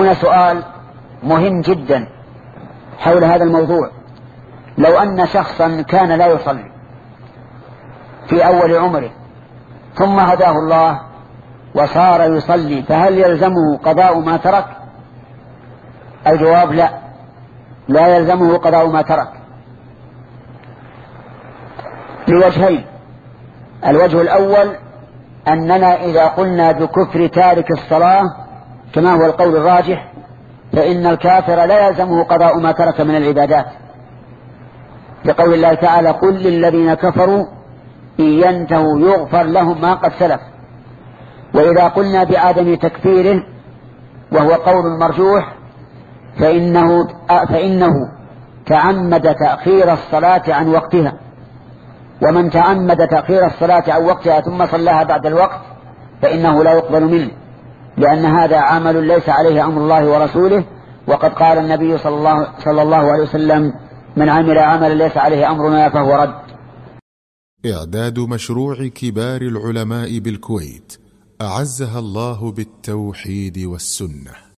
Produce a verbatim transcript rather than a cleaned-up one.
هنا سؤال مهم جدا حول هذا الموضوع. لو أن شخصا كان لا يصلي في أول عمره ثم هداه الله وصار يصلي، فهل يلزمه قضاء ما ترك؟ الجواب لا، لا يلزمه قضاء ما ترك لوجهين. الوجه الأول أننا إذا قلنا بكفر تارك الصلاة كما هو القول الراجح فإن الكافر لا يلزمه قضاء ما ترك من العبادات، لقول الله تعالى: قل للذين كفروا إن ينتهوا يغفر لهم ما قد سلف. وإذا قلنا بعدم تكفيره وهو قول مرجوح فإنه, فإنه تعمد تأخير الصلاة عن وقتها، ومن تعمد تأخير الصلاة عن وقتها ثم صلاها بعد الوقت فإنه لا يقبل منه، لأن هذا عمل ليس عليه أمر الله ورسوله. وقد قال النبي صلى الله, صلى الله عليه وسلم: من عمل عملا ليس عليه أمرنا فهو رد. إعداد مشروع كبار العلماء بالكويت أعزها الله بالتوحيد والسنة.